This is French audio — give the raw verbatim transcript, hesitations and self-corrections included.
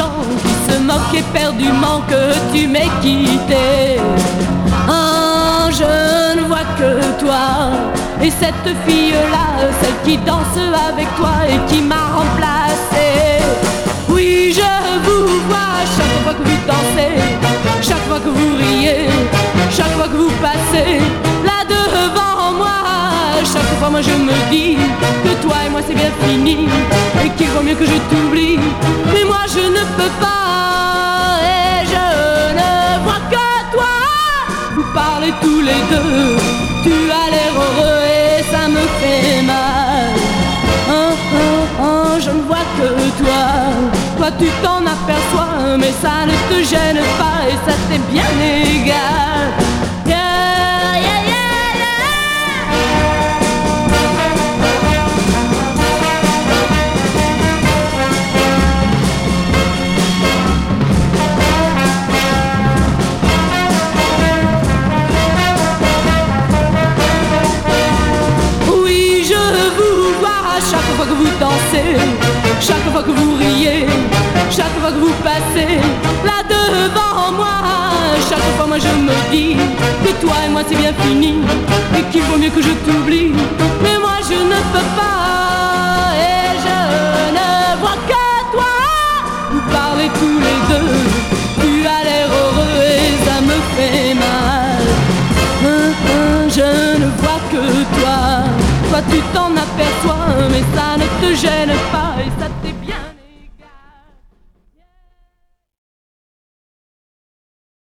gens qui se moquent éperdument que tu m'aies quitté. Ah, je ne vois que toi et cette fille-là, celle qui danse avec toi et qui m'a remplacé. Oui, je vous vois chaque fois que vous dansez, chaque fois que vous riez, chaque fois que vous passez là devant moi. Chaque fois moi je me dis que toi et moi c'est bien fini et qu'il vaut mieux que je t'oublie. Mais moi je ne peux pas et je ne vois que toi. Vous parlez tous les deux, tu as l'air heureux et ça me fait mal. Oh, oh, oh, je ne vois que toi. Toi tu t'en aperçois mais ça ne te gêne pas et ça t'est bien égal. Yeah, yeah, yeah. Chaque fois que vous dansez, chaque fois que vous riez, chaque fois que vous passez là devant moi. Chaque fois moi je me dis que toi et moi c'est bien fini et qu'il vaut mieux que je t'oublie. Mais moi je ne peux pas et je ne vois que toi. Vous parlez tous les deux, tu as l'air heureux et ça me fait mal. Hum, hum, je ne vois que toi. Toi tu t'en aperçois mais ça ne te gêne pas et ça t'est